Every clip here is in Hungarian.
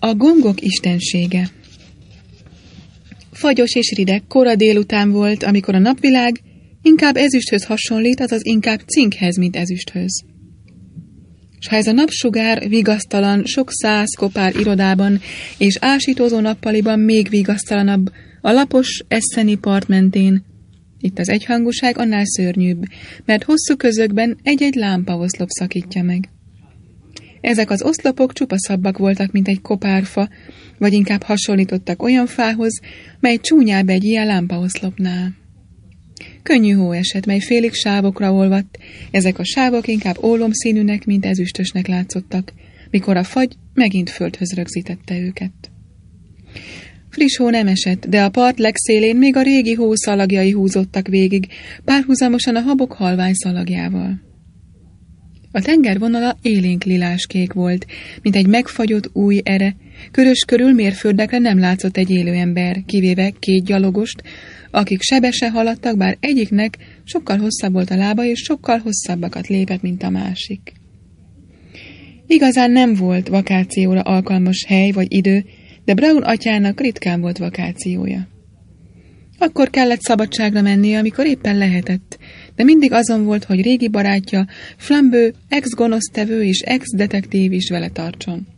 A gongok istensége. Fagyos és rideg, kora délután volt, amikor a napvilág inkább ezüsthöz hasonlít, azaz inkább cinkhez, mint ezüsthöz. S ha ez a napsugár vigasztalan, sok 100 kopár irodában és ásítózó nappaliban még vigasztalanabb, a lapos Esseni part mentén, itt az egyhangúság annál szörnyűbb, mert hosszú közökben egy-egy lámpaoszlop szakítja meg. Ezek az oszlopok csupaszabbak voltak, mint egy kopárfa, vagy inkább hasonlítottak olyan fához, mely csúnyább egy ilyen lámpaoszlopnál. Könnyű hó esett, mely félig sávokra olvadt, ezek a sávok inkább ólomszínűnek, mint ezüstösnek látszottak, mikor a fagy megint földhöz rögzítette őket. Friss hó nem esett, de a part legszélén még a régi hó szalagjai húzódtak végig, párhuzamosan a habok halvány szalagjával. A tenger vonala élénk liláskék volt, mint egy megfagyott új ere, körös körül mérföldekre nem látszott egy élő ember, kivéve 2 gyalogost, akik sebesen haladtak, bár egyiknek sokkal hosszabb volt a lába, és sokkal hosszabbakat lépett, mint a másik. Igazán nem volt vakációra alkalmas hely vagy idő, de Brown atyának ritkán volt vakációja. Akkor kellett szabadságra mennie, amikor éppen lehetett, de mindig azon volt, hogy régi barátja, Flambeau, ex-gonosztevő és ex-detektív is vele tartson.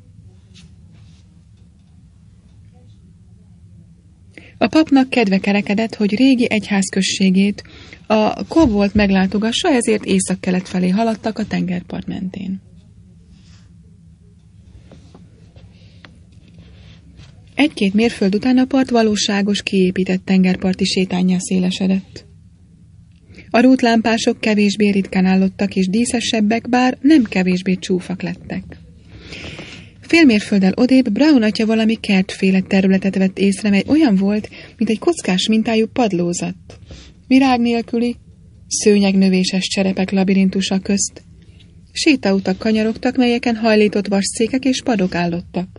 A papnak kedve kerekedett, hogy régi egyházközségét, a Cobbolt meglátogassa, ezért északkelet felé haladtak a tengerpart mentén. Egy-két mérföld után a part valóságos, kiépített tengerparti sétánnyá szélesedett. A rútlámpások kevésbé ritkán állottak és díszesebbek, bár nem kevésbé csúfak lettek. Fél mérfölddel odébb Brown atya valami kertféle területet vett észre, mely olyan volt, mint egy kockás mintájú padlózat. Virág nélküli, szőnyegnövéses cserepek labirintusa közt. Sétautak kanyarogtak, melyeken hajlított vasszékek és padok állottak.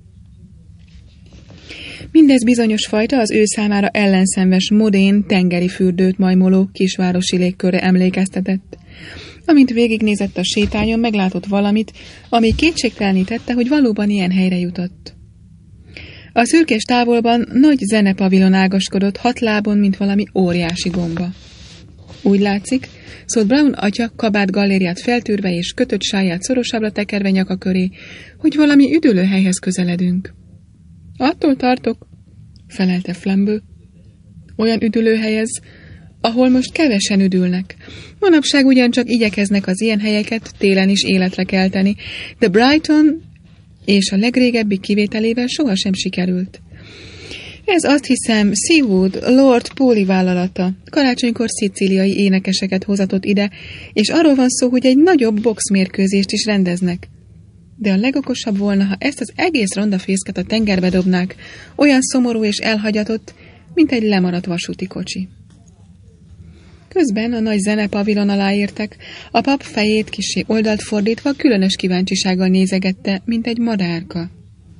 Mindez bizonyos fajta az ő számára ellenszenves, modén, tengeri fürdőt majmoló kisvárosi légkörre emlékeztetett. Amint végignézett a sétányon, meglátott valamit, ami kétségtelenítette, hogy valóban ilyen helyre jutott. A szürkés távolban nagy zenepavilon ágaskodott 6 lábon, mint valami óriási gomba. Úgy látszik, szólt Brown atya kabát gallériát feltűrve és kötött sáját szorosabbra tekerve nyaka köré, hogy valami üdülőhelyhez közeledünk. Attól tartok, felelte Flambeau. Olyan üdülőhelyez, ahol most kevesen üdülnek. Manapság ugyancsak igyekeznek az ilyen helyeket télen is életre kelteni, de Brighton és a legrégebbi kivételével sohasem sikerült. Ez azt hiszem Seawood, Lord Poli vállalata. Karácsonykor szicíliai énekeseket hozatott ide, és arról van szó, hogy egy nagyobb boxmérkőzést is rendeznek. De a legokosabb volna, ha ezt az egész ronda fészket a tengerbe dobnák, olyan szomorú és elhagyatott, mint egy lemaradt vasúti kocsi. Közben a nagy zenepavilon alá értek, a pap fejét kissé oldalt fordítva különös kíváncsisággal nézegette, mint egy madárka.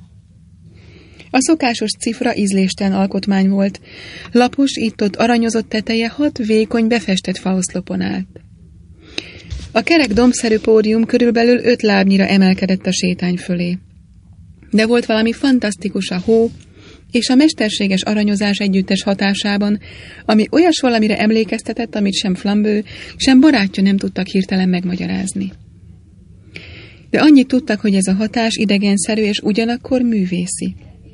A szokásos cifra ízléstelen alkotmány volt, lapos, itt-ott aranyozott teteje 6 vékony, befestett faoszlopon állt. A kerek dombszerű pódium körülbelül 5 lábnyira emelkedett a sétány fölé. De volt valami fantasztikus a hó és a mesterséges aranyozás együttes hatásában, ami olyas valamire emlékeztetett, amit sem Flambeau, sem barátja nem tudtak hirtelen megmagyarázni. De annyit tudtak, hogy ez a hatás idegenszerű és ugyanakkor művészi.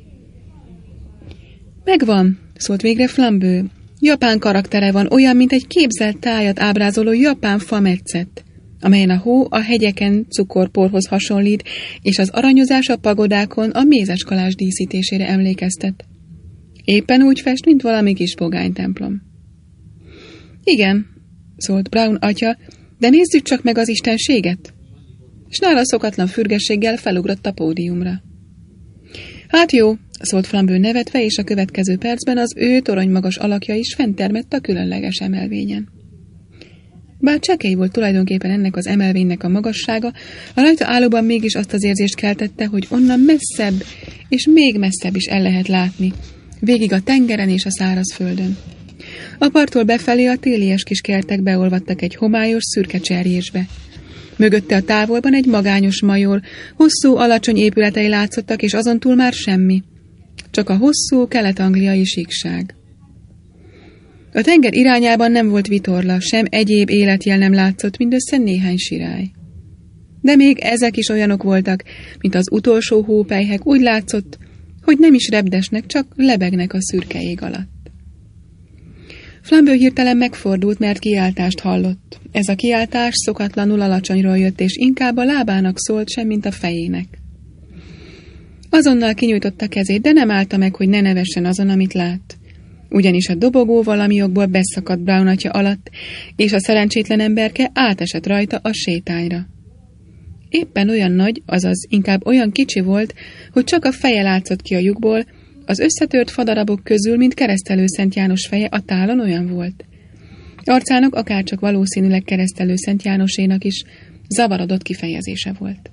Megvan, szólt végre Flambeau. Japán karaktere van, olyan, mint egy képzelt tájat ábrázoló japán fametszet, amelyen a hó a hegyeken cukorporhoz hasonlít, és az aranyozás a pagodákon a mézeskalás díszítésére emlékeztet. Éppen úgy fest, mint valami kis pogánytemplom. Igen, szólt Brown atya, de nézzük csak meg az istenséget. S nála szokatlan fürgességgel felugrott a pódiumra. Hát jó, szólt Flambeau nevetve, és a következő percben az ő toronymagas alakja is fenntermett a különleges emelvényen. Bár csekély volt tulajdonképpen ennek az emelvénynek a magassága, a rajta állóban mégis azt az érzést keltette, hogy onnan messzebb és még messzebb is el lehet látni, végig a tengeren és a szárazföldön. A parttól befelé a télies kis kertek beolvadtak egy homályos, szürke cserjésbe. Mögötte a távolban egy magányos major, hosszú, alacsony épületei látszottak, és azon túl már semmi. Csak a hosszú, kelet-angliai síkság. A tenger irányában nem volt vitorla, sem egyéb életjel nem látszott, mindössze néhány sirály. De még ezek is olyanok voltak, mint az utolsó hópelyhek, úgy látszott, hogy nem is repdesnek, csak lebegnek a szürke ég alatt. Flambeau hirtelen megfordult, mert kiáltást hallott. Ez a kiáltás szokatlanul alacsonyról jött, és inkább a lábának szólt, semmint a fejének. Azonnal kinyújtotta kezét, de nem állta meg, hogy ne nevessen azon, amit lát. Ugyanis a dobogó valami okból beszakadt Brown atya alatt, és a szerencsétlen emberke átesett rajta a sétányra. Éppen olyan nagy, azaz inkább olyan kicsi volt, hogy csak a feje látszott ki a lyukból, az összetört fadarabok közül, mint Keresztelő Szent János feje, a tálon olyan volt. Arcának akárcsak valószínűleg Keresztelő Szent Jánosénak is zavarodott kifejezése volt.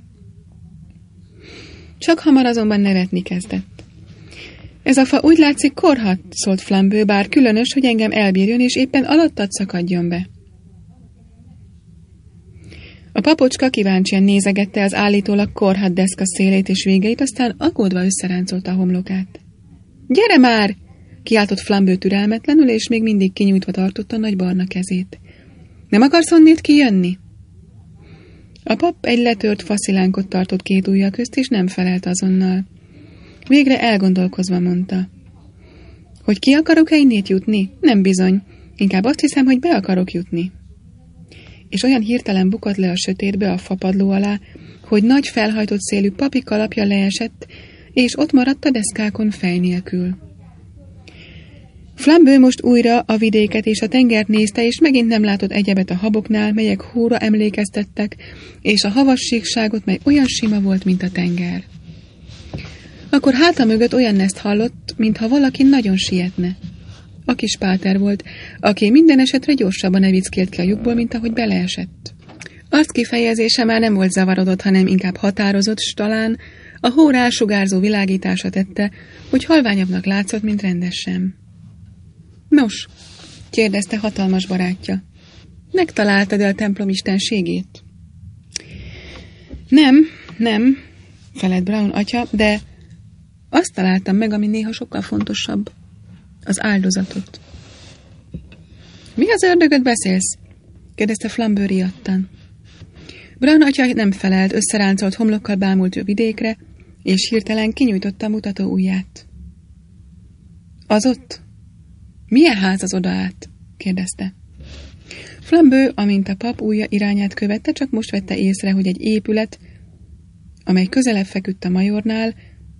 Csak hamar azonban nevetni kezdett. Ez a fa úgy látszik korhat, szólt Flambeau, bár különös, hogy engem elbírjon, és éppen alattad szakadjon be. A papocska kíváncsian nézegette az állítólag korhat deszka szélét és végeit, aztán aggódva összeráncolta a homlokát. Gyere már! Kiáltott Flambeau türelmetlenül, és még mindig kinyújtva tartotta nagy barna kezét. Nem akarsz onnét kijönni? A pap egy letört faszilánkot tartott két ujja közt, és nem felelt azonnal. Végre elgondolkozva mondta. Hogy ki akarok-e innét jutni? Nem bizony. Inkább azt hiszem, hogy be akarok jutni. És olyan hirtelen bukott le a sötétbe a fapadló alá, hogy nagy felhajtott szélű papi kalapja leesett, és ott maradt a deszkákon fej nélkül. Flambeau most újra a vidéket és a tengert nézte, és megint nem látott egyebet a haboknál, melyek hóra emlékeztettek, és a havas síkságot, mely olyan sima volt, mint a tenger. Akkor háta mögött olyan neszt hallott, mintha valaki nagyon sietne. A kis páter volt, aki minden esetre gyorsabban evickélt ki a lyukból, mint ahogy beleesett. Azt kifejezése már nem volt zavarodott, hanem inkább határozott, s talán a hó rásugárzó világítása tette, hogy halványabbnak látszott, mint rendesen. Nos, kérdezte hatalmas barátja, megtaláltad-e a templom istenségét? Nem, felett Brown atya, de azt találtam meg, ami néha sokkal fontosabb, az áldozatot. Mi az ördögöt beszélsz? Kérdezte Flambeau riadtan. Brown atya nem felelt, összeráncolt homlokkal bámult a vidékre, és hirtelen kinyújtotta a mutató ujját. Az ott? Milyen ház az oda át? Kérdezte. Flambeau, amint a pap ujja irányát követte, csak most vette észre, hogy egy épület, amely közelebb feküdt a majornál,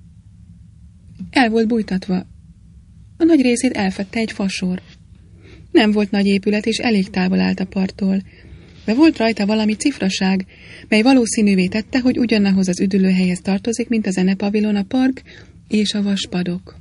el volt bújtatva. A nagy részét elfedte egy fasor. Nem volt nagy épület, és elég távol állt a parttól, de volt rajta valami cifraság, mely valószínűvé tette, hogy ugyanahoz az üdülőhelyhez tartozik, mint a zenepavilon, a park és a vaspadok.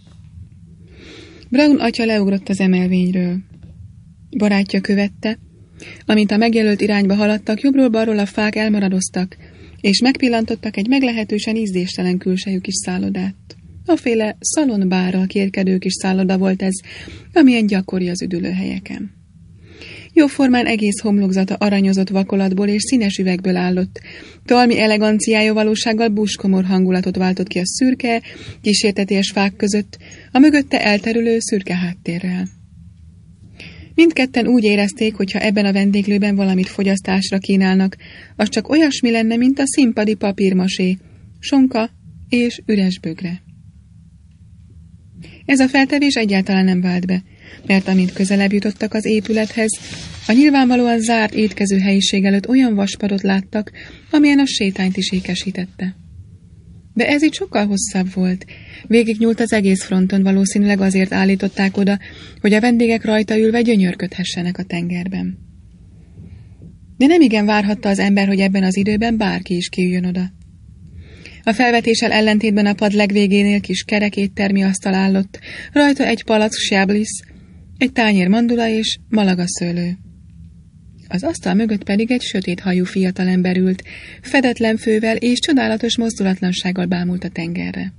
Brown atya leugrott az emelvényről. Barátja követte, amint a megjelölt irányba haladtak, jobbról-balról a fák elmaradoztak, és megpillantottak egy meglehetősen ízdéstelen külsejű kis szállodát. Aféle szalonbárral kérkedő kis szálloda volt ez, amilyen gyakori az üdülőhelyeken. Jóformán egész homlokzata aranyozott vakolatból és színes üvegből állott. Talmi eleganciája valósággal búskomor hangulatot váltott ki a szürke, kísérteties fák között, a mögötte elterülő szürke háttérrel. Mindketten úgy érezték, hogy ha ebben a vendéglőben valamit fogyasztásra kínálnak, az csak olyasmi lenne, mint a színpadi papírmasé, sonka és üres bögre. Ez a feltevés egyáltalán nem vált be, mert amint közelebb jutottak az épülethez, a nyilvánvalóan zárt étkező helyiség előtt olyan vaspadot láttak, amilyen a sétányt is ékesítette. De ez itt sokkal hosszabb volt. Végignyúlt az egész fronton, valószínűleg azért állították oda, hogy a vendégek rajta ülve gyönyörködhessenek a tengerben. De nemigen várhatta az ember, hogy ebben az időben bárki is kiüljön oda. A felvetéssel ellentétben a pad legvégénél kis kerek éttermi asztal állott, rajta egy palack chablis, egy tányér mandula és malagaszőlő. Az asztal mögött pedig egy sötét hajú fiatalember ült, fedetlen fővel és csodálatos mozdulatlansággal bámult a tengerre.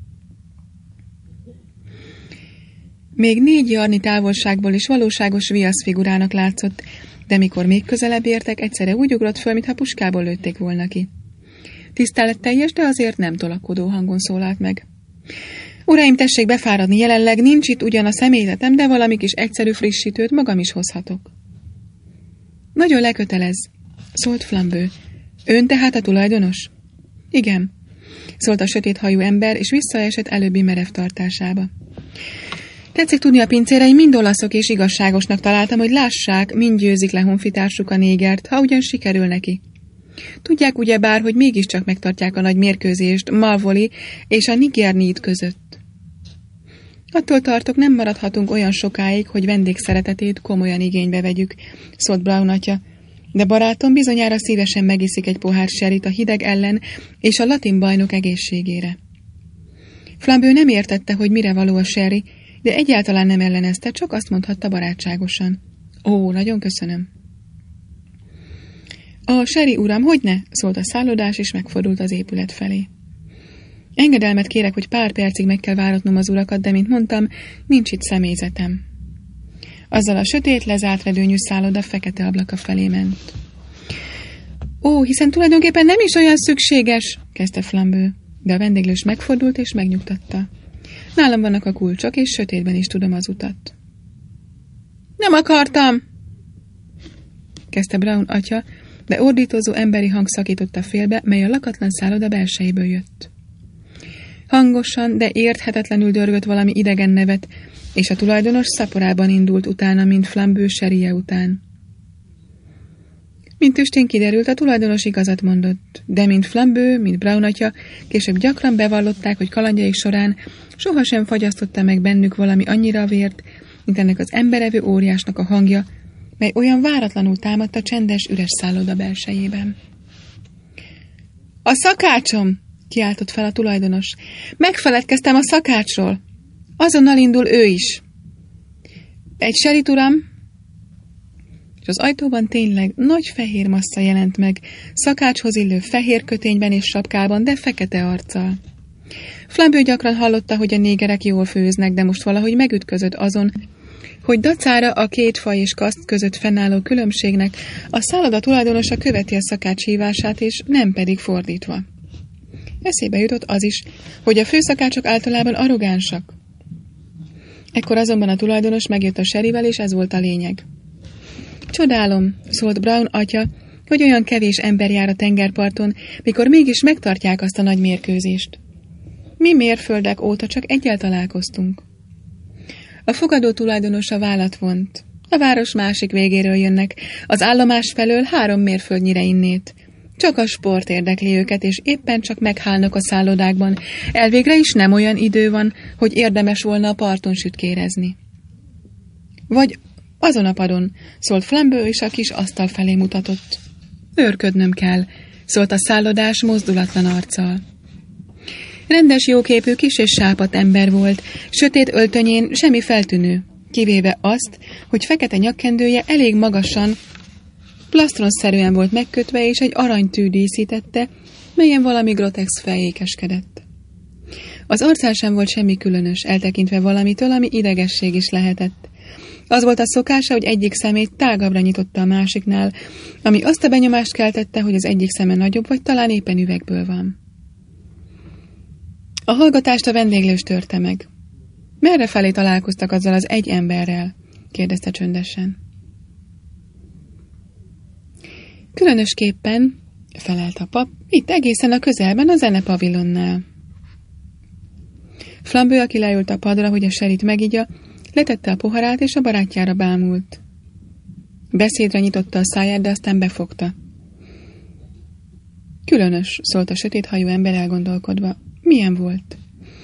Még 4 jarnyi távolságból is valóságos viaszfigurának látszott, de mikor még közelebb értek, egyszerre úgy ugrott föl, mintha puskából lőtték volna ki. Tiszteletteljes, de azért nem tolakodó hangon szólalt meg. Uraim, tessék befáradni, jelenleg nincs itt ugyan a személyzetem, de valami kis egyszerű frissítőt magam is hozhatok. Nagyon lekötelez, szólt Flambeau. Ön tehát a tulajdonos? Igen, szólt a sötét hajú ember, és visszaesett előbbi merev tartásába. Tetszik tudni, a pincéreim mind olaszok, és igazságosnak találtam, hogy lássák, mind győzik le honfitársuk a négert, ha ugyan sikerül neki. Tudják ugyebár, hogy mégiscsak megtartják a nagy mérkőzést Malvoli és a Nigernid között. Attól tartok, nem maradhatunk olyan sokáig, hogy vendégszeretetét komolyan igénybe vegyük, szólt Brown atya, de barátom bizonyára szívesen megiszik egy pohár sherryt a hideg ellen és a latin bajnok egészségére. Flambeau nem értette, hogy mire való a sherry, de egyáltalán nem ellenezte, csak azt mondhatta barátságosan. Ó, nagyon köszönöm. A sherry, uram, hogyne? Szólt a szállodás, és megfordult az épület felé. Engedelmet kérek, hogy pár percig meg kell váratnom az urakat, de mint mondtam, nincs itt személyzetem. Azzal a sötét, lezárt redőnyű szálloda fekete ablaka felé ment. Ó, hiszen tulajdonképpen nem is olyan szükséges, kezdte Flambeau, de a vendéglős megfordult és megnyugtatta. Nálam vannak a kulcsok, és sötétben is tudom az utat. Nem akartam, kezdte Brown atya, de ordítozó emberi hang szakította félbe, mely a lakatlan szálloda belsejéből jött. Hangosan, de érthetetlenül dörgött valami idegen nevet, és a tulajdonos szaporában indult utána, mint Flambeau sherryje után. Mint tüstén kiderült, a tulajdonos igazat mondott, de mint Flambeau, mint Brown atya, később gyakran bevallották, hogy kalandjaik során sohasem fagyasztotta meg bennük valami annyira vért, mint ennek az emberevő óriásnak a hangja, mely olyan váratlanul támadt a csendes, üres szálloda belsejében. A szakácsom! Kiáltott fel a tulajdonos. Megfeledkeztem a szakácsról. Azonnal indul ő is. Egy sherryt, uram? És az ajtóban tényleg nagy fehér massza jelent meg, szakácshoz illő fehér kötényben és sapkában, de fekete arccal. Flambeau gyakran hallotta, hogy a négerek jól főznek, de most valahogy megütközött azon, hogy dacára a két faj és kaszt között fennálló különbségnek a szálloda tulajdonosa követi a szakács hívását, és nem pedig fordítva. Eszébe jutott az is, hogy a főszakácsok általában arrogánsak. Ekkor azonban a tulajdonos megjött a sherryvel, és ez volt a lényeg. Csodálom, szólt Brown atya, hogy olyan kevés ember jár a tengerparton, mikor mégis megtartják azt a nagy mérkőzést. Mi mérföldek óta csak egyel találkoztunk. A fogadó tulajdonosa vállat vont. A város másik végéről jönnek, az állomás felől 3 mérföldnyire innét. Csak a sport érdekli őket, és éppen csak meghálnak a szállodákban. Elvégre is nem olyan idő van, hogy érdemes volna a parton sütkérezni. Vagy azon a padon, szólt Flambeau, és a kis asztal felé mutatott. Őrködnöm kell, szólt a szállodás mozdulatlan arccal. Rendes, jóképű, kis és sápadt ember volt, sötét öltönyén semmi feltűnő, kivéve azt, hogy fekete nyakkendője elég magasan, plastronszerűen volt megkötve, és egy aranytű díszítette, melyen valami grotex feljékeskedett. Az arcán sem volt semmi különös, eltekintve valamitől, ami idegesség is lehetett. Az volt a szokása, hogy egyik szemét tágabbra nyitotta a másiknál, ami azt a benyomást keltette, hogy az egyik szeme nagyobb, vagy talán éppen üvegből van. A hallgatást a vendéglős törte meg. Merre felé találkoztak azzal az egy emberrel? Kérdezte csöndesen. Különösképpen, felelt a pap, itt egészen a közelben a zenepavilonnál. Flambeau, aki leült a padra, hogy a sherryt megigya, letette a poharát, és a barátjára bámult. Beszédre nyitotta a száját, de aztán befogta. Különös, szólt a sötét hajú ember elgondolkodva. Milyen volt?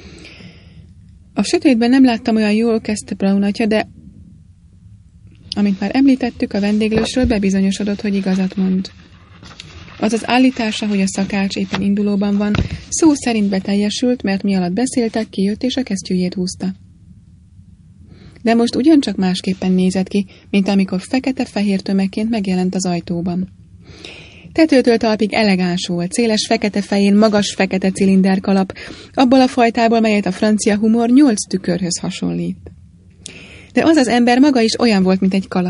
A sötétben nem láttam olyan jól, kezdte Brown atya, de amint már említettük, a vendéglősről bebizonyosodott, hogy igazat mond. Az az állítása, hogy a szakács éppen indulóban van, szó szerint beteljesült, mert mi alatt beszéltek, kijött és a kesztyűjét húzta. De most ugyancsak másképpen nézett ki, mint amikor fekete-fehér tömegként megjelent az ajtóban. Tetőtől talpig elegáns volt, széles fekete fején magas fekete cilinderkalap, abból a fajtából, melyet a francia humor 8 tükörhöz hasonlít. De az az ember maga is olyan volt, mint egy kalap.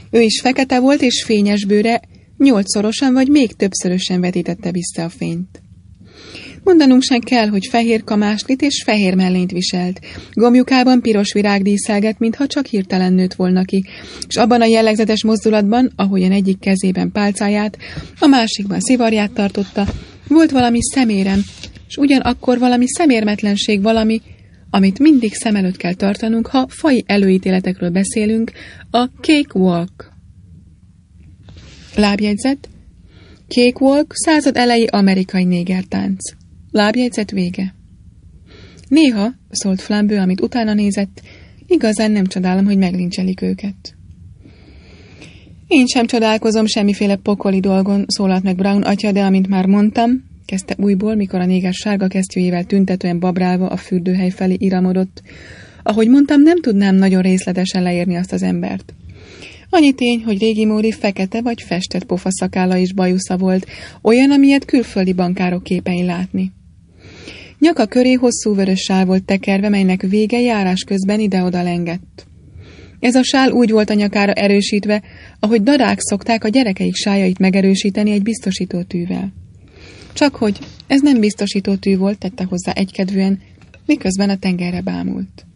Ő is fekete volt, és fényes bőre 8-szorosan vagy még többszörösen vetítette vissza a fényt. Mondanunk sem kell, hogy fehér kamáslit és fehér mellényt viselt. Gomjukában piros virág díszelgett, mintha csak hirtelen nőtt volna ki, és abban a jellegzetes mozdulatban, ahogyan egyik kezében pálcáját, a másikban szivarját tartotta, volt valami szemérem, és ugyanakkor valami szemérmetlenség, valami, amit mindig szem előtt kell tartanunk, ha faji előítéletekről beszélünk, a cakewalk. Lábjegyzet. Cakewalk, század elejé amerikai négertánc. Lábjegyzet vége. Néha, szólt Flambeau, amit utána nézett, igazán nem csodálom, hogy meglincselik őket. Én sem csodálkozom semmiféle pokoli dolgon, szólalt meg Brown atya, de amint már mondtam, kezdte újból, mikor a néger sárga kesztyűjével tüntetően babrálva a fürdőhely felé iramodott. Ahogy mondtam, nem tudnám nagyon részletesen leírni azt az embert. Annyi tény, hogy régi módi fekete vagy festett pofaszakálla és bajusza volt, olyan, amilyet külföldi bankárok képein látni. Nyaka köré hosszú vörös sál volt tekerve, melynek vége járás közben ide-oda lengett. Ez a sál úgy volt a nyakára erősítve, ahogy dadák szokták a gyerekeik sájait megerősíteni egy biztosítótűvel. Csak hogy ez nem biztosítótű volt, tette hozzá egykedvűen, miközben a tengerre bámult.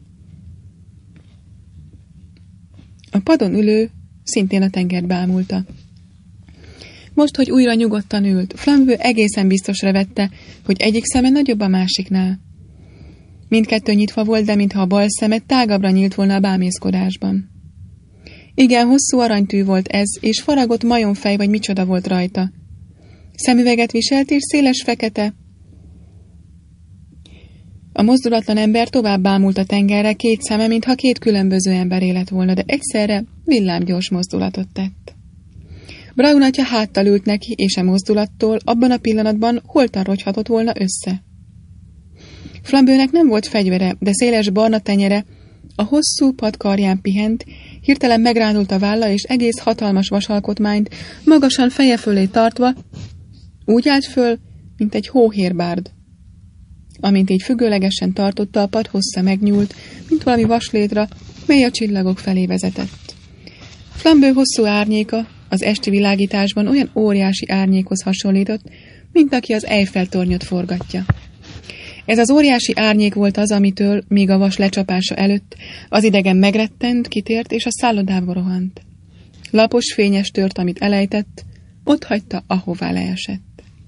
A padon ülő szintén a tengert bámulta. Most, hogy újra nyugodtan ült, Flambeau egészen biztosra vette, hogy egyik szeme nagyobb a másiknál. Mindkettő nyitva volt, de mintha a bal szeme tágabbra nyílt volna a bámészkodásban. Igen, hosszú aranytű volt ez, és faragott majomfej vagy micsoda volt rajta. Szemüveget viselt, és széles fekete. A mozdulatlan ember tovább bámult a tengerre, két szeme, mintha két különböző ember élet volna, de egyszerre villámgyors mozdulatot tett. Brown atya háttal ült neki, és a mozdulattól abban a pillanatban holtan rogyhatott volna össze. Flambeaunek nem volt fegyvere, de széles barna tenyere a hosszú padkarján pihent, hirtelen megrándult a válla, és egész hatalmas vasalkotmányt magasan feje fölé tartva úgy állt föl, mint egy hóhérbárd. Amint így függőlegesen tartotta, a pad hossza megnyúlt, mint valami vaslétra, mely a csillagok felé vezetett. Flambeau hosszú árnyéka az esti világításban olyan óriási árnyékhoz hasonlított, mint aki az Eiffel-tornyot forgatja. Ez az óriási árnyék volt az, amitől, míg a vas lecsapása előtt, az idegen megrettent, kitért és a szállodába rohant. Lapos, fényes tört, amit elejtett, ott hagyta, ahová leesett.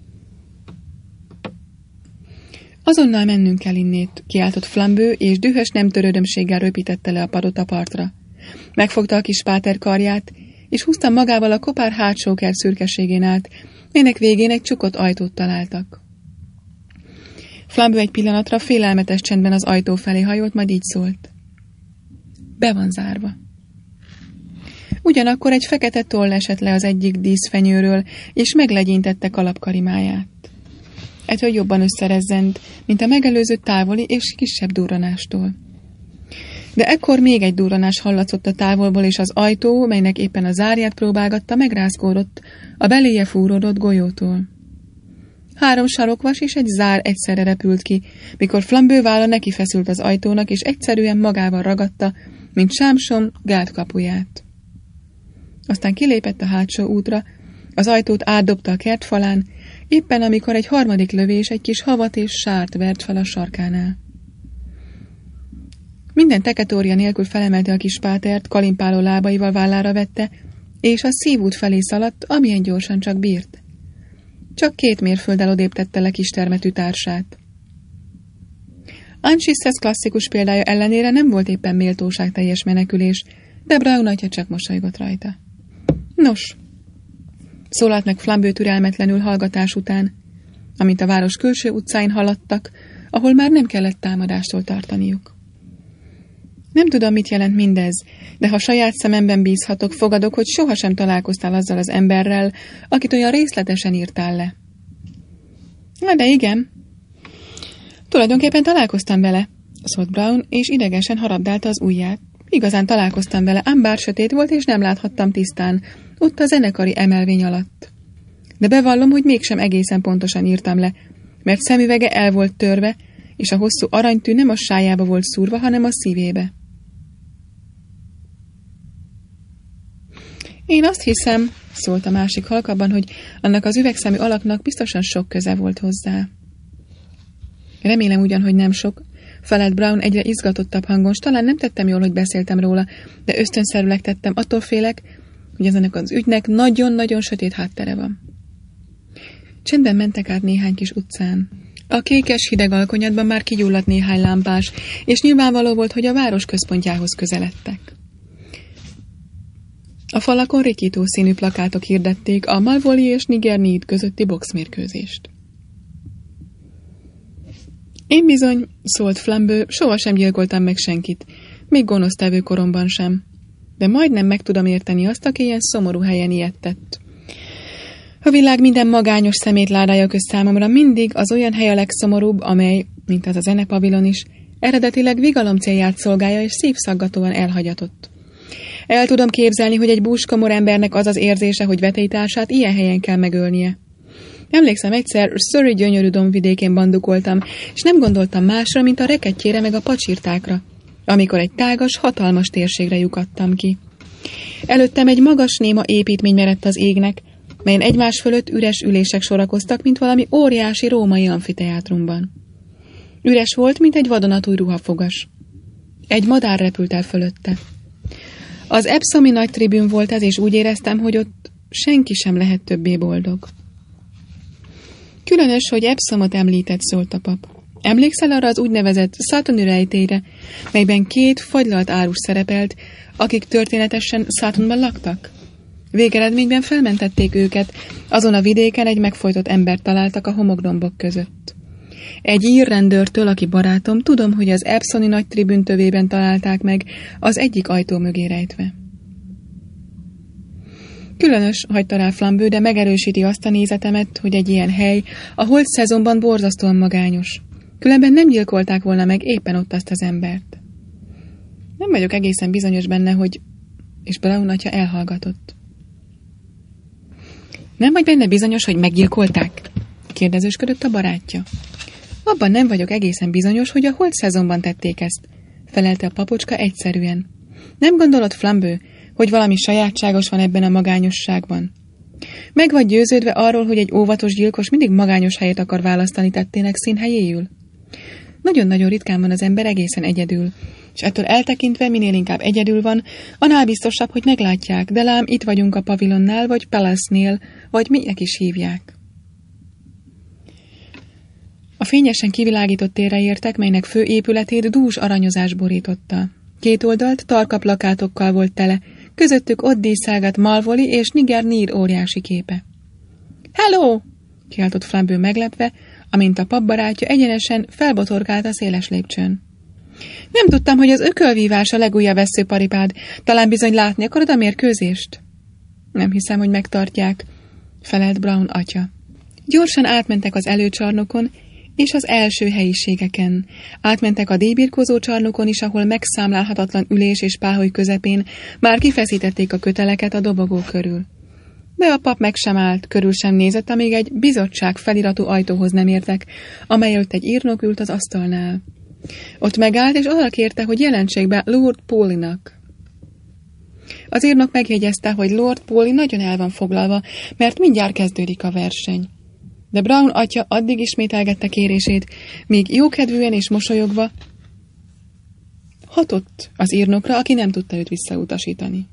Azonnal mennünk kell innét, kiáltott Flambeau, és dühös nem törődömséggel röpítette le a padot a partra. Megfogta a kis páter karját, és húzta magával a kopár hátsó kert szürkeségén át, melynek végén egy csukott ajtót találtak. Flambeau egy pillanatra félelmetes csendben az ajtó felé hajolt, majd így szólt. Be van zárva. Ugyanakkor egy fekete toll esett le az egyik díszfenyőről, és meglegyintette kalapkarimáját. Ettől jobban összerezzent, mint a megelőző távoli és kisebb durranástól. De ekkor még egy durranás hallatszott a távolból, és az ajtó, melynek éppen a zárját próbálgatta, megrázkódott a beléje fúródott golyótól. 3 sarokvas és egy zár egyszerre repült ki, mikor Flambeau válla neki feszült az ajtónak, és egyszerűen magával ragadta, mint Sámson gátskapuját. Aztán kilépett a hátsó útra, az ajtót átdobta a kertfalán, éppen amikor egy harmadik lövés egy kis havat és sárt vert fel a sarkánál. Minden teketória nélkül felemelte a kis pátert, kalimpáló lábaival vállára vette, és a szívút felé szaladt, amilyen gyorsan csak bírt. Csak 2 mérfölddel odébb tette le kis termetű társát. Anchises klasszikus példája ellenére nem volt éppen méltóságteljes menekülés, de Brown atya csak mosolygott rajta. Nos, szólalt meg Flambeau türelmetlenül hallgatás után, amint a város külső utcáin haladtak, ahol már nem kellett támadástól tartaniuk. Nem tudom, mit jelent mindez, de ha saját szememben bízhatok, fogadok, hogy sohasem találkoztál azzal az emberrel, akit olyan részletesen írtál le. Na de igen. Tulajdonképpen találkoztam vele, szólt Brown, és idegesen harabdálta az ujját. Igazán találkoztam vele, ám bár sötét volt, és nem láthattam tisztán, ott a zenekari emelvény alatt. De bevallom, hogy mégsem egészen pontosan írtam le, mert szemüvege el volt törve, és a hosszú aranytű nem a sájába volt szúrva, hanem a szívébe. Én azt hiszem, szólt a másik halkabban, hogy annak az üvegszemű alaknak biztosan sok köze volt hozzá. Remélem ugyan, hogy nem sok, felelt Brown egyre izgatottabb hangon, s talán nem tettem jól, hogy beszéltem róla, de ösztönszerűleg tettem, attól félek, hogy ennek az ügynek nagyon-nagyon sötét háttere van. Csendben mentek át néhány kis utcán. A kékes hideg alkonyatban már kigyulladt néhány lámpás, és nyilvánvaló volt, hogy a város központjához közeledtek. A falakon rikító színű plakátok hirdették a Malvolí és Niger Need közötti boxmérkőzést. Én bizony, szólt Flambeau, sohasem gyilkoltam meg senkit, még gonosztevő koromban sem. De majdnem meg tudom érteni azt, aki ilyen szomorú helyen ilyet tett. A világ minden magányos szemétládája közt számomra mindig az olyan hely a legszomorúbb, amely, mint az a zenepavilon is, eredetileg vigalom célját szolgálja és szívszaggatóan elhagyatott. El tudom képzelni, hogy egy búskomor embernek az az érzése, hogy vetélytársát ilyen helyen kell megölnie. Emlékszem, egyszer Surrey gyönyörű dombvidékén bandukoltam, és nem gondoltam másra, mint a rekettyére meg a pacsirtákra, amikor egy tágas, hatalmas térségre lyukadtam ki. Előttem egy magas, néma építmény merett az égnek, melyen egymás fölött üres ülések sorakoztak, mint valami óriási római amfiteátrumban. Üres volt, mint egy vadonatúj ruhafogas. Egy madár repült el fölötte. Az epsomi nagy tribűn volt ez, és úgy éreztem, hogy ott senki sem lehet többé boldog. Különös, hogy Epsomot említett, szólt a pap. Emlékszel arra az úgynevezett Sutton rejtélyre, melyben 2 fagylalt árus szerepelt, akik történetesen Suttonban laktak? Végeredményben felmentették őket, azon a vidéken egy megfojtott embert találtak a homokdombok között. Egy ír rendőrtől, aki barátom, tudom, hogy az Epsoni nagy tribűn tövében találták meg, az egyik ajtó mögé rejtve. Különös, hagyta rá Flambeau, de megerősíti azt a nézetemet, hogy egy ilyen hely a holt szezonban borzasztóan magányos. Különben nem gyilkolták volna meg éppen ott azt az embert. Nem vagyok egészen bizonyos benne, hogy... És Brown atya elhallgatott. Nem vagy benne bizonyos, hogy meggyilkolták? Kérdezősködött a barátja. Abban nem vagyok egészen bizonyos, hogy a holt szezonban tették ezt, felelte a papocska egyszerűen. Nem gondolod, Flambeau, hogy valami sajátságos van ebben a magányosságban? Meg vagy győződve arról, hogy egy óvatos gyilkos mindig magányos helyet akar választani tettének színhelyéül? Nagyon-nagyon ritkán van az ember egészen egyedül, és ettől eltekintve minél inkább egyedül van, annál biztosabb, hogy meglátják, de lám itt vagyunk a pavilonnál, vagy Palace-nél, vagy minek is hívják. A fényesen kivilágított térre értek, melynek fő épületét dús aranyozás borította. 2 oldalt tarka plakátokkal volt tele, közöttük ott díszálgat Malvolí és Niger Need óriási képe. Hello! Kiáltott Flambeau meglepve, amint a pap barátja egyenesen felbotorkált a széles lépcsőn. Nem tudtam, hogy az ökölvívás a legújabb vesszőparipád. Talán bizony látni akarod a mérkőzést? Nem hiszem, hogy megtartják, felelt Brown atya. Gyorsan átmentek az előcsarnokon és az első helyiségeken. Átmentek a díjbirkózó csarnokon is, ahol megszámlálhatatlan ülés és páholy közepén már kifeszítették a köteleket a dobogó körül. De a pap meg sem állt, körül sem nézett, amíg egy bizottság feliratú ajtóhoz nem értek, amely előtt egy írnok ült az asztalnál. Ott megállt, és arra kérte, hogy jelentsék be Lord Paulinak. Az írnok megjegyezte, hogy Lord Pauli nagyon el van foglalva, mert mindjárt kezdődik a verseny. De Brown atya addig ismételgette kérését, míg jókedvűen és mosolyogva hatott az írnokra, aki nem tudta őt visszautasítani.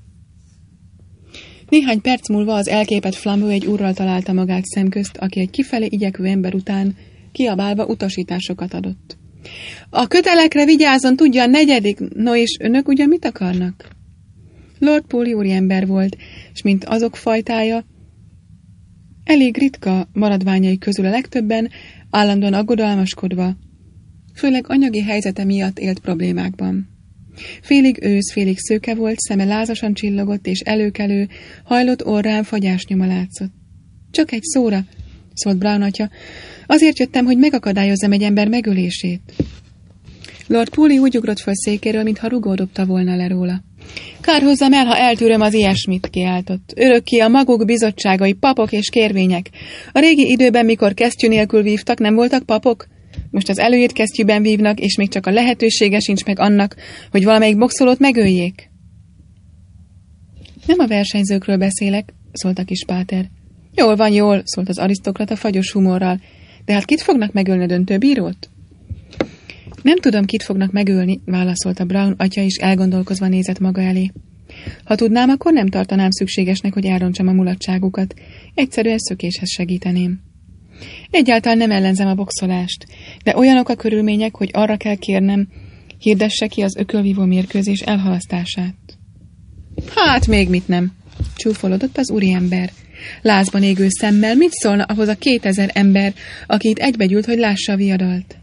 Néhány perc múlva az elképett Flambeau egy úrral találta magát szemközt, aki egy kifelé igyekvő ember után kiabálva utasításokat adott. A kötelekre vigyázzon, tudja a 4. No és önök ugyan mit akarnak? Lord Pauli úriember volt, és mint azok fajtája, elég ritka maradványai közül a legtöbben állandóan aggodalmaskodva, főleg anyagi helyzete miatt élt problémákban. Félig ősz, félig szőke volt, szeme lázasan csillogott, és előkelő, hajlott orrán fagyásnyoma látszott. Csak egy szóra, szólt Brown atya, azért jöttem, hogy megakadályozzam egy ember megölését. Lord Pauli úgy ugrott föl székéről, mintha rugó dobta volna le róla. Kár hozzam el, ha eltűröm az ilyesmit, kiáltott. Örökké a maguk bizottságai, papok és kérvények. A régi időben, mikor kesztyű nélkül vívtak, nem voltak papok? Most az előírt kesztyűben vívnak, és még csak a lehetősége sincs meg annak, hogy valamelyik boxolót megöljék. Nem a versenyzőkről beszélek, szólt a kis páter. Jól, szólt az arisztokrata fagyos humorral. De hát kit fognak megölni, a döntőbírót? Nem tudom, kit fognak megölni, válaszolta Brown atya, és elgondolkozva nézett maga elé. Ha tudnám, akkor nem tartanám szükségesnek, hogy elrontsam a mulatságukat. Egyszerűen szökéshez segíteném. Egyáltalán nem ellenzem a boxolást, de olyanok a körülmények, hogy arra kell kérnem, hirdesse ki az ökölvívó mérkőzés elhalasztását. Hát még mit nem, csúfolodott az úriember. Lázban égő szemmel mit szólna ahhoz a 2000 ember, aki itt egybegyűlt, hogy lássa a viadalt?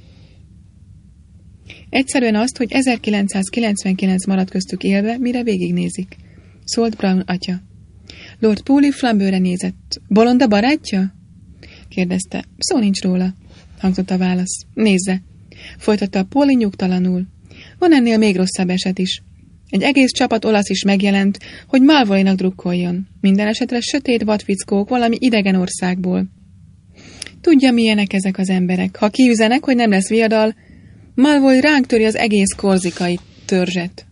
Egyszerűen azt, hogy 1999 maradt köztük élve, mire végignézik, szólt Brown atya. Lord Pooley Flambőre nézett. Bolond a barátja? Kérdezte. Szó nincs róla, hangzott a válasz. Nézze, folytatta a Pooley nyugtalanul. Van ennél még rosszabb eset is. Egy egész csapat olasz is megjelent, hogy Malvoy-nak drukkoljon. Minden esetre sötét vadfickók valami idegen országból. Tudja, milyenek ezek az emberek. Ha kiüzenek, hogy nem lesz viadal, Malvoy ránk töri az egész korzikai törzset.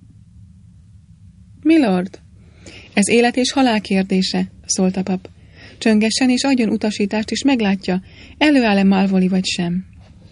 Milord, ez élet és halál kérdése, szólt a pap. Csöngessen és adjon utasítást, és meglátja, előáll-e Malvoy vagy sem.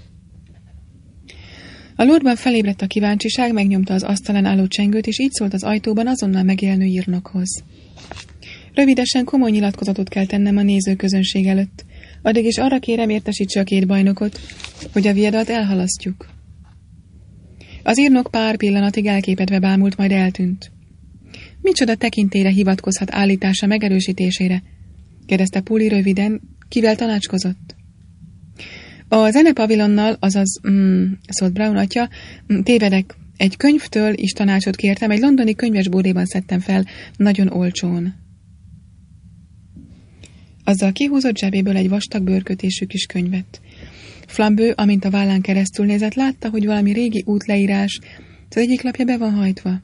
A lordban felébredt a kíváncsiság, megnyomta az asztalán álló csengőt, és így szólt az ajtóban azonnal megjelenő írnokhoz. Rövidesen komoly nyilatkozatot kell tennem a nézőközönség előtt. Addig is arra kérem, értesítse a 2 bajnokot, hogy a viadalt elhalasztjuk. Az írnok pár pillanatig elképedve bámult, majd eltűnt. Micsoda tekintélyre hivatkozhat állítása megerősítésére? Kérdezte Pooley röviden, kivel tanácskozott. A zenepavilonnal, azaz, szólt Brown atya, tévedek, egy könyvtől is tanácsot kértem, egy londoni könyvesbódéban szedtem fel, nagyon olcsón. Azzal kihúzott zsebéből egy vastag bőrkötésű kis könyvet. Flambő, amint a vállán keresztül nézett, látta, hogy valami régi útleírás, az egyik lapja be van hajtva.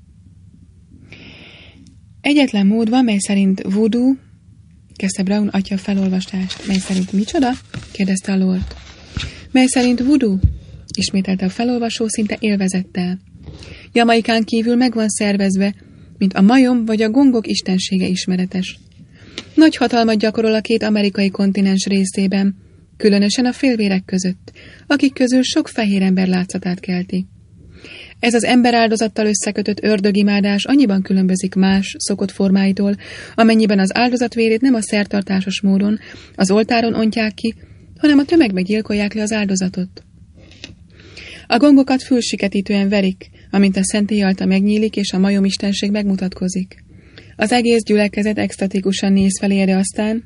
Egyetlen mód van, mely szerint voodoo, kezdte Brown atya felolvastást. Mely szerint micsoda? Kérdezte a lord. Mely szerint voodoo? Ismételte a felolvasó szinte élvezettel. Jamaikán kívül meg van szervezve, mint a majom vagy a gongok istensége ismeretes. Nagy hatalmat gyakorol a 2 amerikai kontinens részében, különösen a félvérek között, akik közül sok fehér ember látszatát kelti. Ez az emberáldozattal összekötött ördögimádás annyiban különbözik más, szokott formáitól, amennyiben az áldozat vérét nem a szertartásos módon, az oltáron ontják ki, hanem a tömegbe gyilkolják le az áldozatot. A gongokat fülsiketítően verik, amint a szentély alta megnyílik és a majomistenség megmutatkozik. Az egész gyülekezet extatikusan néz felé, de aztán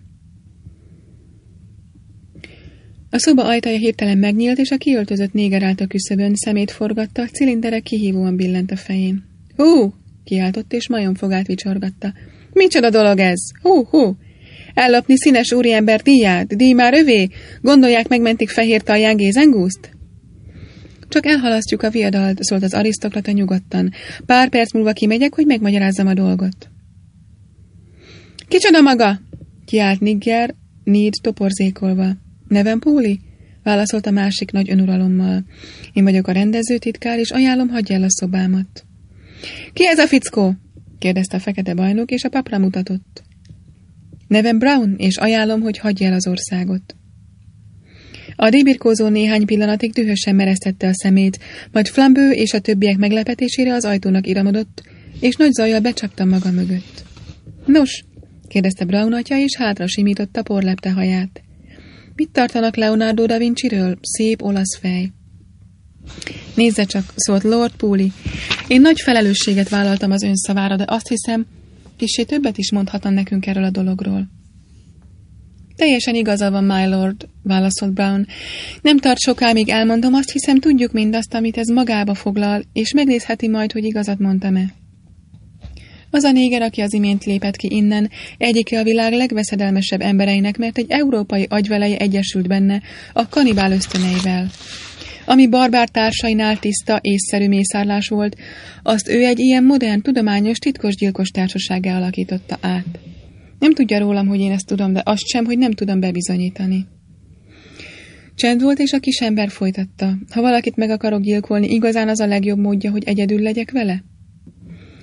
a szoba ajtaja hirtelen megnyílt, és a kiöltözött néger állt a küszöbön, szemét forgatta, cilindere kihívóan billent a fején. Hú! Kiáltott, és majomfogát vicsorgatta. Micsoda dolog ez? Hú! Ellopni színes úriember díját? Díj már övé? Gondolják, megmentik fehér talján Gézengúzt? Csak elhalasztjuk a viadalt, szólt az arisztokrata nyugodtan. Pár perc múlva kimegyek, hogy megmagyarázzam a dolgot. Kicsoda maga? Kiált Nigger, Need toporzékolva. Nevem Pooley? Válaszolt a másik nagy önuralommal. Én vagyok a rendezőtitkár, és ajánlom, hagyja el a szobámat. Ki ez a fickó? Kérdezte a fekete bajnok, és a papra mutatott. Nevem Brown, és ajánlom, hogy hagyja el az országot. A débirkózó néhány pillanatig dühösen meresztette a szemét, majd Flambő és a többiek meglepetésére az ajtónak iramodott, és nagy zajjal becsapta maga mögött. Nos, kérdezte Brown atya, és hátra simította porlepte haját. Mit tartanak Leonardo da Vinciről? Szép olasz fej. Nézze csak, szólt Lord Pooley. Én nagy felelősséget vállaltam az ön szavára, de azt hiszem, kissé többet is mondhatna nekünk erről a dologról. Teljesen igaza van, my lord, válaszolt Brown. Nem tart soká, míg elmondom, azt hiszem, tudjuk mindazt, amit ez magába foglal, és megnézheti majd, hogy igazat mondtam-e. Az a néger, aki az imént lépett ki innen, egyike a világ legveszedelmesebb embereinek, mert egy európai agyveleje egyesült benne a kanibál ösztöneivel. Ami barbár társainál tiszta, észszerű mészárlás volt, azt ő egy ilyen modern, tudományos, titkos gyilkos társasággá alakította át. Nem tudja rólam, hogy én ezt tudom, de azt sem, hogy nem tudom bebizonyítani. Csend volt, és a kisember folytatta. Ha valakit meg akarok gyilkolni, igazán az a legjobb módja, hogy egyedül legyek vele?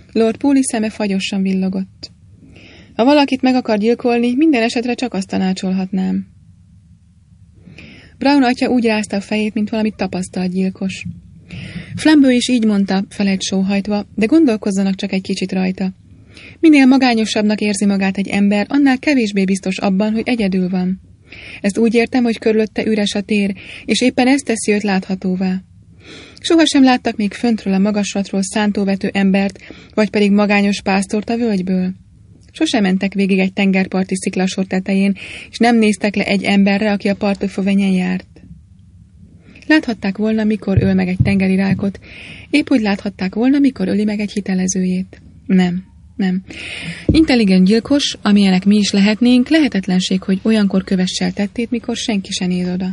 Lord Pooley szeme fagyosan villogott. Ha valakit meg akar gyilkolni, minden esetre csak azt tanácsolhatnám. Brown atya úgy rázta a fejét, mint valami tapasztalt gyilkos. Flambeau is így mondta, felett sóhajtva, de gondolkozzanak csak egy kicsit rajta. Minél magányosabbnak érzi magát egy ember, annál kevésbé biztos abban, hogy egyedül van. Ezt úgy értem, hogy körülötte üres a tér, és éppen ezt teszi őt láthatóvá. Sohasem láttak még föntről a magaslatról szántóvető embert, vagy pedig magányos pásztort a völgyből. Sosem mentek végig egy tengerparti sziklasor tetején, és nem néztek le egy emberre, aki a partofövenyen járt. Láthatták volna, mikor öl meg egy tengeri rákot, épp úgy láthatták volna, mikor öli meg egy hitelezőjét. Nem. Intelligens gyilkos, amilyenek mi is lehetnénk, lehetetlenség, hogy olyankor kövesse el tettét, mikor senki se néz oda.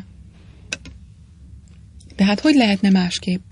De hát hogy lehetne másképp?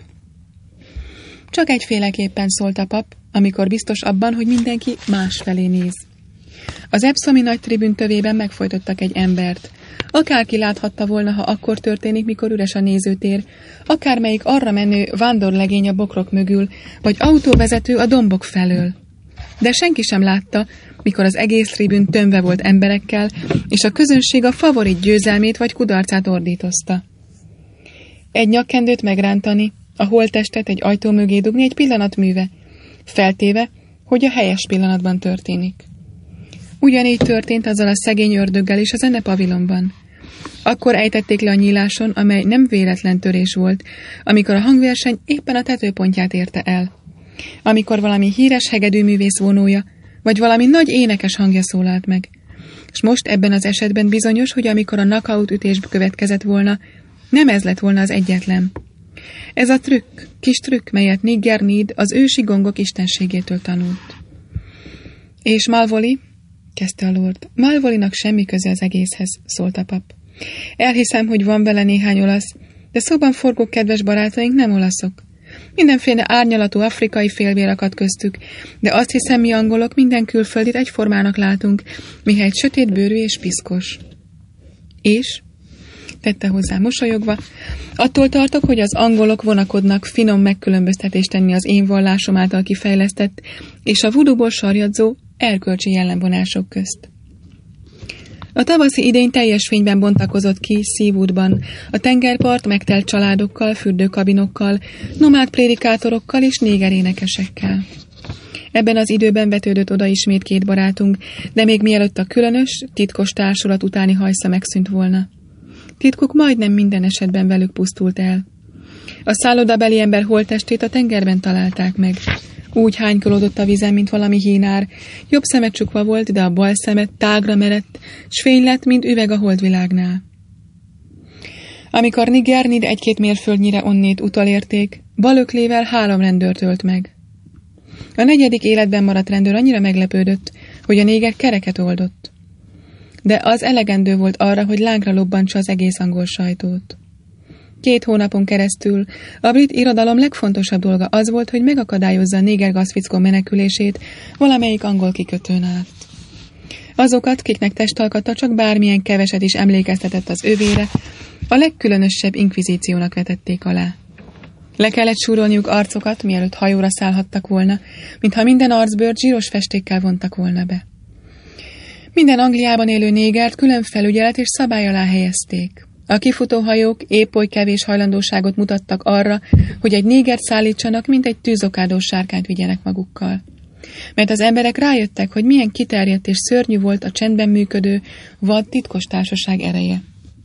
Csak egyféleképpen szólt a pap, amikor biztos abban, hogy mindenki másfelé néz. Az epszomi nagy tribün tövében megfojtottak egy embert. Akárki láthatta volna, ha akkor történik, mikor üres a nézőtér, akármelyik arra menő vándorlegény a bokrok mögül, vagy autóvezető a dombok felől. De senki sem látta, mikor az egész tribün tömve volt emberekkel, és a közönség a favorit győzelmét vagy kudarcát ordítozta. Egy nyakkendőt megrántani, a holttestet egy ajtó mögé dugni egy pillanat műve, feltéve, hogy a helyes pillanatban történik. Ugyanígy történt azzal a szegény ördöggel is a zenepavilonban. Akkor ejtették le a nyíláson, amely nem véletlen törés volt, amikor a hangverseny éppen a tetőpontját érte el. Amikor valami híres hegedűművész vonója, vagy valami nagy énekes hangja szólalt meg. És most ebben az esetben bizonyos, hogy amikor a knockout ütés következett volna, nem ez lett volna az egyetlen. Ez a kis trükk, melyet Nigger Need az ősi gongok istenségétől tanult. És Malvoly, kezdte a lord. Malvolynak semmi köze az egészhez, szólt a pap. Elhiszem, hogy van vele néhány olasz, de szóban forgó kedves barátaink nem olaszok. Mindenféle árnyalatú afrikai félvér akad köztük, de azt hiszem, mi angolok minden külföldit egyformának látunk, mihelyt sötétbőrű és piszkos. És? Tette hozzá mosolyogva, attól tartok, hogy az angolok vonakodnak finom megkülönböztetést tenni az én vallásom által kifejlesztett és a vudúból sarjadzó erkölcsi jellemvonások közt. A tavaszi idény teljes fényben bontakozott ki Seawoodban, a tengerpart megtelt családokkal, fürdőkabinokkal, nomád prédikátorokkal és négerénekesekkel. Ebben az időben vetődött oda ismét két barátunk, de még mielőtt a különös, titkos társulat utáni hajsza megszűnt volna. Titkuk majdnem minden esetben velük pusztult el. A szállodabeli ember holttestét a tengerben találták meg. Úgy hánykolódott a vízen, mint valami hínár. Jobb szeme csukva volt, de a bal szemet tágra merett, s fény lett, mint üveg a holdvilágnál. Amikor Nigger Need 1-2 mérföldnyire onnét utolérték, bal öklével 3 rendőrt ölt meg. A 4. életben maradt rendőr annyira meglepődött, hogy a néger kereket oldott. De az elegendő volt arra, hogy lángra lobbantsa az egész angol sajtót. 2 hónapon keresztül a brit irodalom legfontosabb dolga az volt, hogy megakadályozza a néger gazfickó menekülését valamelyik angol kikötőn át. Azokat, kiknek testalkata csak bármilyen keveset is emlékeztetett az övére, a legkülönösebb inkvizíciónak vetették alá. Le kellett súrolniuk arcokat, mielőtt hajóra szállhattak volna, mintha minden arcbőrt zsíros festékkel vontak volna be. Minden Angliában élő négert külön felügyelet és szabály alá helyezték. A kifutóhajók épp oly kevés hajlandóságot mutattak arra, hogy egy négert szállítsanak, mint egy tűzokádós sárkányt vigyenek magukkal. Mert az emberek rájöttek, hogy milyen kiterjedt és szörnyű volt a csendben működő, vad titkos társaság ereje.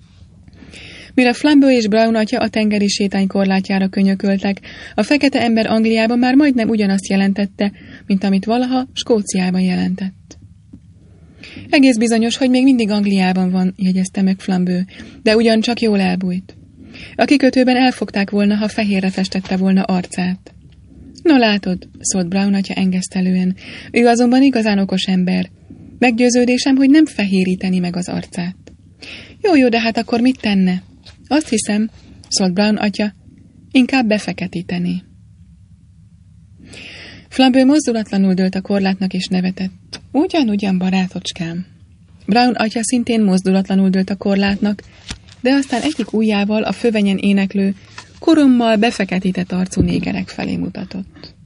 Mire Flambeau és Brown atya a tengeri sétány korlátjára könyököltek, a fekete ember Angliában már majdnem ugyanazt jelentette, mint amit valaha Skóciában jelentett. Egész bizonyos, hogy még mindig Angliában van, jegyezte meg Flambeau, de ugyancsak jól elbújt. A kikötőben elfogták volna, ha fehérre festette volna arcát. No látod, szólt Brown atya engesztelően, ő azonban igazán okos ember. Meggyőződésem, hogy nem fehéríteni meg az arcát. Jó, de hát akkor mit tenne? Azt hiszem, szólt Brown atya, inkább befeketíteni. Flambeau mozdulatlanul dőlt a korlátnak és nevetett. Ugyan, barátocskám. Brown atya szintén mozdulatlanul dőlt a korlátnak, de aztán egyik ujjával a fövenyen éneklő, korommal befeketített arcú négerek felé mutatott.